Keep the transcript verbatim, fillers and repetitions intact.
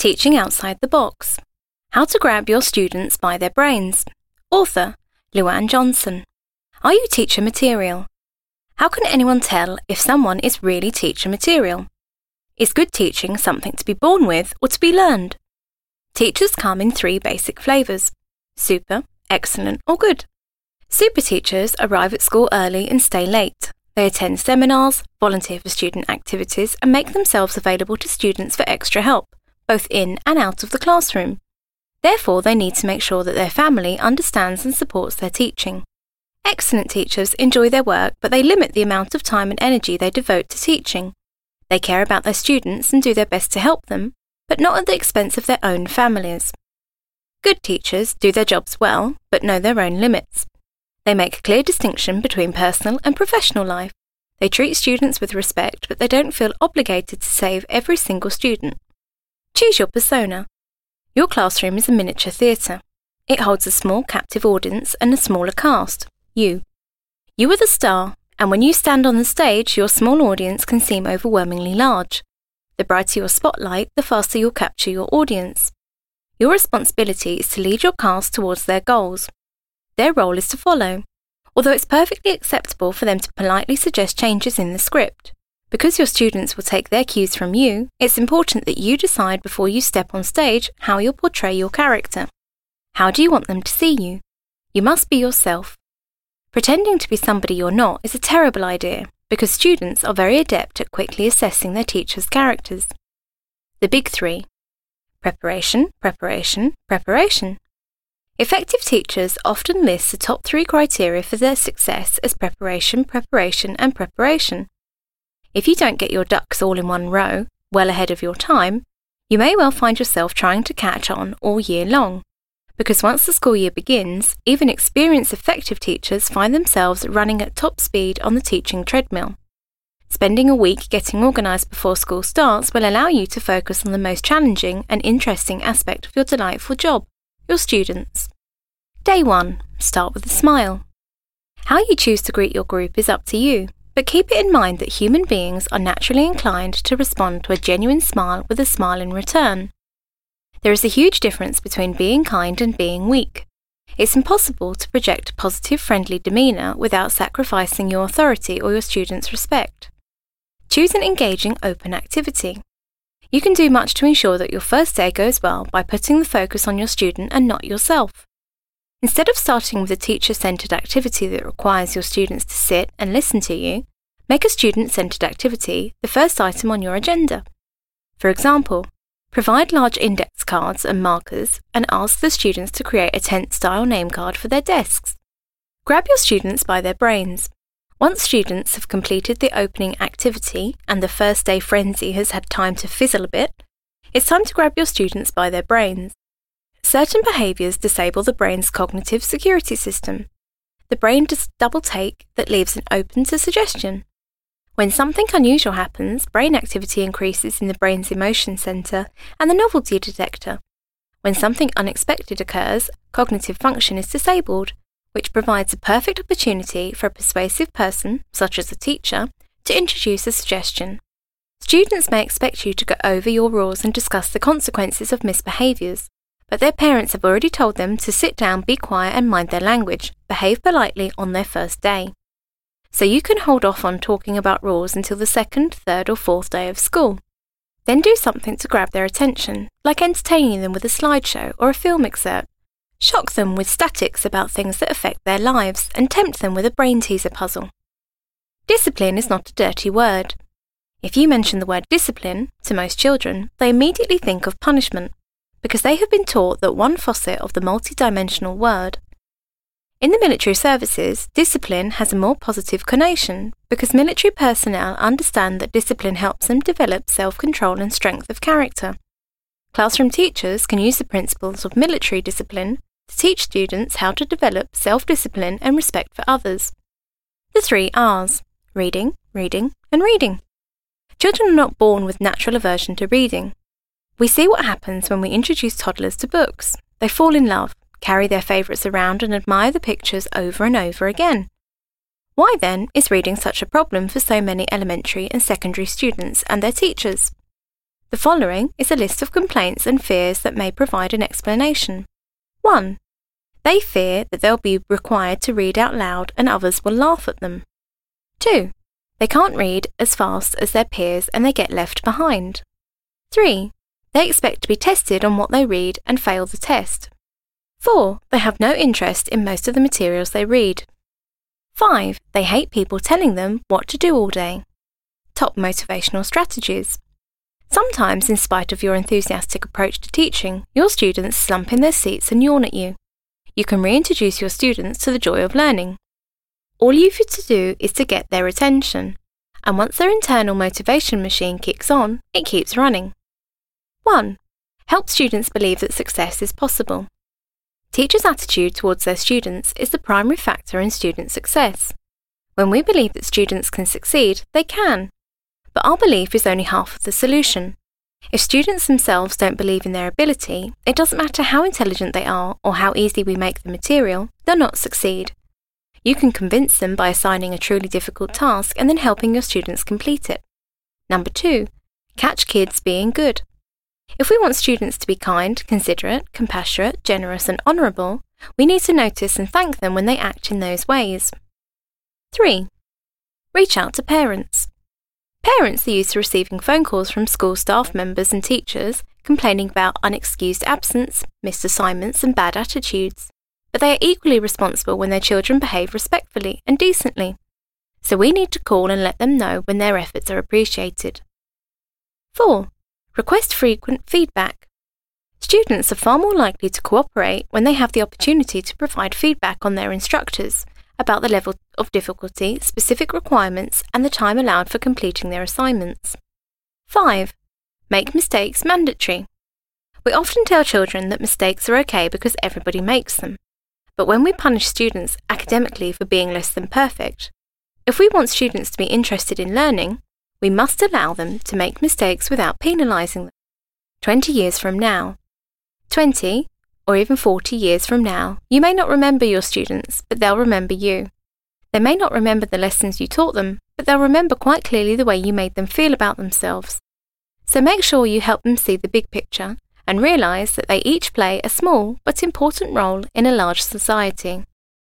Teaching outside the box. How to grab your students by their brains. Author, Luann Johnson. Are you teacher material? How can anyone tell if someone is really teacher material? Is good teaching something to be born with or to be learned? Teachers come in three basic flavours: super, excellent or good. Super teachers arrive at school early and stay late. They attend seminars, volunteer for student activities and make themselves available to students for extra help, both in and out of the classroom. Therefore, they need to make sure that their family understands and supports their teaching. Excellent teachers enjoy their work, but they limit the amount of time and energy they devote to teaching. They care about their students and do their best to help them, but not at the expense of their own families. Good teachers do their jobs well, but know their own limits. They make a clear distinction between personal and professional life. They treat students with respect, but they don't feel obligated to save every single student. Choose your persona. Your classroom is a miniature theatre. It holds a small captive audience and a smaller cast, you. You are the star, and when you stand on the stage, your small audience can seem overwhelmingly large. The brighter your spotlight, the faster you'll capture your audience. Your responsibility is to lead your cast towards their goals. Their role is to follow, although it's perfectly acceptable for them to politely suggest changes in the script. Because your students will take their cues from you, it's important that you decide before you step on stage how you'll portray your character. How do you want them to see you? You must be yourself. Pretending to be somebody you're not is a terrible idea, because students are very adept at quickly assessing their teachers' characters. The big three. Preparation, preparation, preparation. Effective teachers often list the top three criteria for their success as preparation, preparation, and preparation. If you don't get your ducks all in one row, well ahead of your time, you may well find yourself trying to catch on all year long. Because once the school year begins, even experienced effective teachers find themselves running at top speed on the teaching treadmill. Spending a week getting organised before school starts will allow you to focus on the most challenging and interesting aspect of your delightful job, your students. Day one. Start with a smile. How you choose to greet your group is up to you, but keep it in mind that human beings are naturally inclined to respond to a genuine smile with a smile in return. There is a huge difference between being kind and being weak. It's impossible to project a positive, friendly demeanour without sacrificing your authority or your students' respect. Choose an engaging, open activity. You can do much to ensure that your first day goes well by putting the focus on your student and not yourself. Instead of starting with a teacher-centred activity that requires your students to sit and listen to you, make a student-centred activity the first item on your agenda. For example, provide large index cards and markers and ask the students to create a tent-style name card for their desks. Grab your students by their brains. Once students have completed the opening activity and the first day frenzy has had time to fizzle a bit, it's time to grab your students by their brains. Certain behaviours disable the brain's cognitive security system. The brain does double take that leaves it open to suggestion. When something unusual happens, brain activity increases in the brain's emotion centre and the novelty detector. When something unexpected occurs, cognitive function is disabled, which provides a perfect opportunity for a persuasive person, such as a teacher, to introduce a suggestion. Students may expect you to go over your rules and discuss the consequences of misbehaviours, but their parents have already told them to sit down, be quiet and mind their language, behave politely on their first day. So you can hold off on talking about rules until the second, third or fourth day of school. Then do something to grab their attention, like entertaining them with a slideshow or a film excerpt. Shock them with statics about things that affect their lives and tempt them with a brain teaser puzzle. Discipline is not a dirty word. If you mention the word discipline to most children, they immediately think of punishment, because they have been taught that one facet of the multidimensional word. In the military services, discipline has a more positive connotation because military personnel understand that discipline helps them develop self-control and strength of character. Classroom teachers can use the principles of military discipline to teach students how to develop self-discipline and respect for others. The three R's: reading, reading, and reading. Children are not born with natural aversion to reading. We see what happens when we introduce toddlers to books. They fall in love, carry their favourites around and admire the pictures over and over again. Why then is reading such a problem for so many elementary and secondary students and their teachers? The following is a list of complaints and fears that may provide an explanation. one. They fear that they'll be required to read out loud and others will laugh at them. two. They can't read as fast as their peers and they get left behind. three. They expect to be tested on what they read and fail the test. four. They have no interest in most of the materials they read. five. They hate people telling them what to do all day. Top motivational strategies. Sometimes, in spite of your enthusiastic approach to teaching, your students slump in their seats and yawn at you. You can reintroduce your students to the joy of learning. All you've got to do is to get their attention, and once their internal motivation machine kicks on, it keeps running. one. Help students believe that success is possible. Teachers' attitude towards their students is the primary factor in student success. When we believe that students can succeed, they can. But our belief is only half of the solution. If students themselves don't believe in their ability, it doesn't matter how intelligent they are or how easy we make the material, they'll not succeed. You can convince them by assigning a truly difficult task and then helping your students complete it. Number two, catch kids being good. If we want students to be kind, considerate, compassionate, generous and honourable, we need to notice and thank them when they act in those ways. three. Reach out to parents. Parents are used to receiving phone calls from school staff members and teachers complaining about unexcused absence, missed assignments and bad attitudes. But they are equally responsible when their children behave respectfully and decently. So we need to call and let them know when their efforts are appreciated. four. Request frequent feedback. Students are far more likely to cooperate when they have the opportunity to provide feedback on their instructors about the level of difficulty, specific requirements, and the time allowed for completing their assignments. five. Make mistakes mandatory. We often tell children that mistakes are okay because everybody makes them. But when we punish students academically for being less than perfect, if we want students to be interested in learning, we must allow them to make mistakes without penalising them. twenty years from now, twenty or even forty years from now, you may not remember your students, but they'll remember you. They may not remember the lessons you taught them, but they'll remember quite clearly the way you made them feel about themselves. So make sure you help them see the big picture and realise that they each play a small but important role in a large society.